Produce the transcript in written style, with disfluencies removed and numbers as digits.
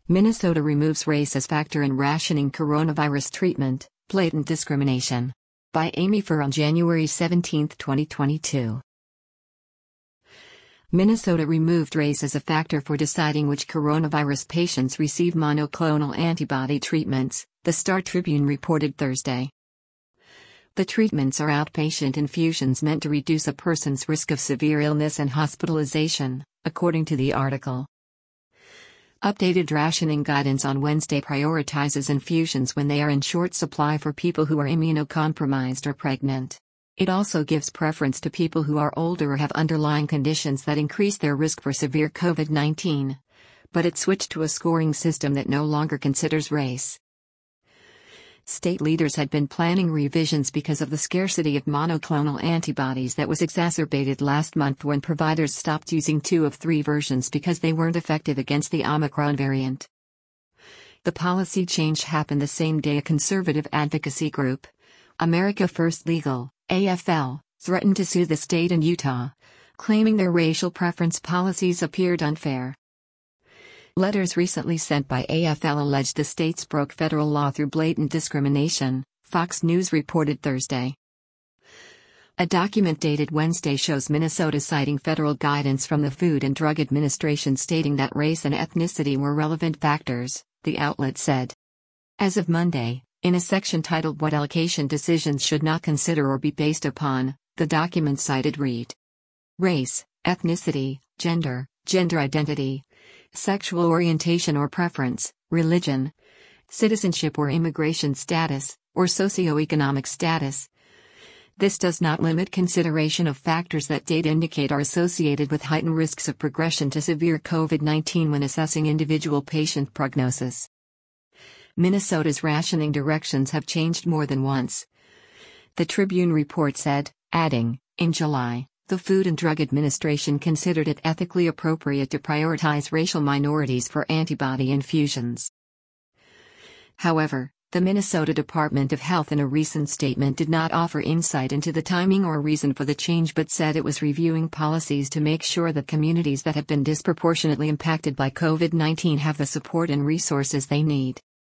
Minnesota removes race as factor in rationing coronavirus treatment, blatant discrimination. By Amy Furr on January 17, 2022. Minnesota removed race as a factor for deciding which coronavirus patients receive monoclonal antibody treatments, the Star Tribune reported Thursday. The treatments are outpatient infusions meant to reduce a person's risk of severe illness and hospitalization, according to the article. Updated rationing guidance on Wednesday prioritizes infusions when they are in short supply for people who are immunocompromised or pregnant. It also gives preference to people who are older or have underlying conditions that increase their risk for severe COVID-19. But it switched to a scoring system that no longer considers race. State leaders had been planning revisions because of the scarcity of monoclonal antibodies that was exacerbated last month when providers stopped using 2 of 3 versions because they weren't effective against the Omicron variant. The policy change happened the same day a conservative advocacy group, America First Legal, AFL, threatened to sue the state and Utah, claiming their racial preference policies appeared unfair. Letters recently sent by AFL alleged the states broke federal law through blatant discrimination, Fox News reported Thursday. A document dated Wednesday shows Minnesota citing federal guidance from the Food and Drug Administration stating that race and ethnicity were relevant factors, the outlet said. As of Monday, in a section titled What Allocation Decisions Should Not Consider or Be Based Upon, the document cited race, ethnicity, gender identity, sexual orientation or preference, religion, citizenship or immigration status, or socioeconomic status. This does not limit consideration of factors that data indicate are associated with heightened risks of progression to severe COVID-19 when assessing individual patient prognosis. Minnesota's rationing directions have changed more than once. The Tribune report said, adding, in July, the Food and Drug Administration considered it ethically appropriate to prioritize racial minorities for antibody infusions. However, the Minnesota Department of Health in a recent statement did not offer insight into the timing or reason for the change but said it was reviewing policies to make sure that communities that have been disproportionately impacted by COVID-19 have the support and resources they need.